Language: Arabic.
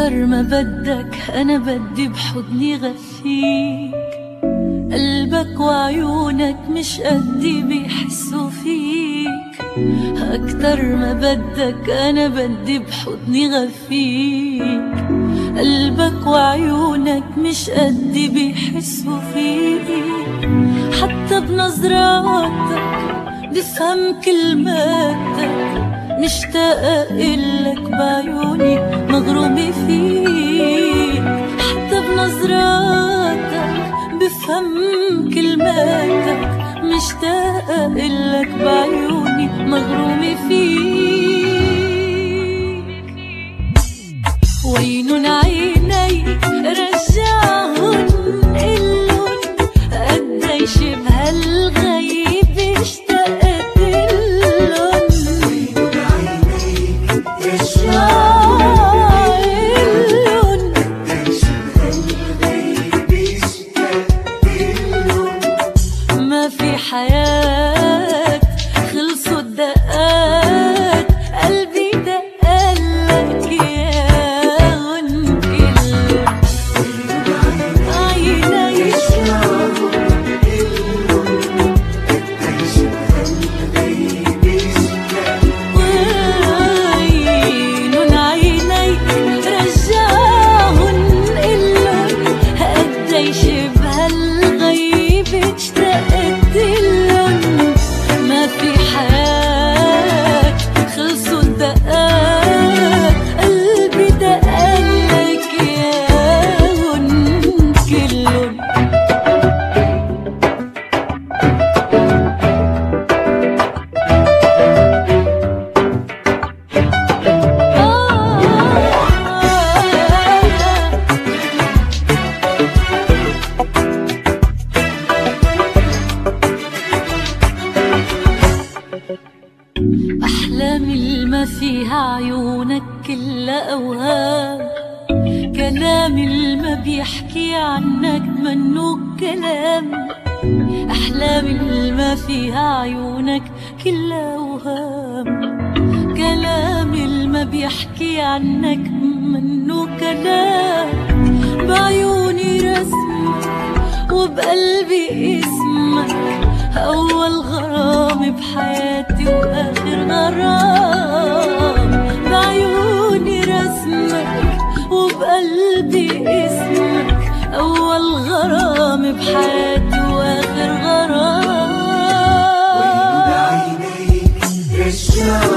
أكتر ما بدك أنا بدي بحضني غفيك. قلبك وعيونك مش قدي بيحسوا فيك. أكتر ما بدك أنا بدي بحضني غفيك. قلبك وعيونك مش قدي بيحسوا فيك. حتى بنظراتك بفهم كلماتك. مشتاقة إلك بعيوني مغرومة فيك. حتى بنظراتك بفهم كلماتك. مشتاقة إلك بعيوني مغرومة فيك. وينن عينيك رجعهن إلن قديش بهالغيب اشتقت إلن. وينن عينيك رجعهن قديش بهالغيب اشتقت إلن. ما في حياة خلصوا الدقات. قلبي دقلك ياهن كلن. عينيك وينن عينيك رجعهن إلن قديش بهالغيب اشتقت إلن. ما في حياة خلصوا الدقات. قلبي دقلك ياهن كلن. أحلامي الما فيها عيونك كلها أوهام. كلامي الما بيحكي عنك منو كلام. أحلامي الما فيها عيونك كلها أوهام. كلامي الما بيحكي عنك منو كلام. بعيوني رسمك وبقلبي اسمك. أول غرام بحياتي وآخر غرام. بعيوني رسمك وبقلبي اسمك. أول غرام بحياتي وآخر غرام. وينن عينيك رجعهن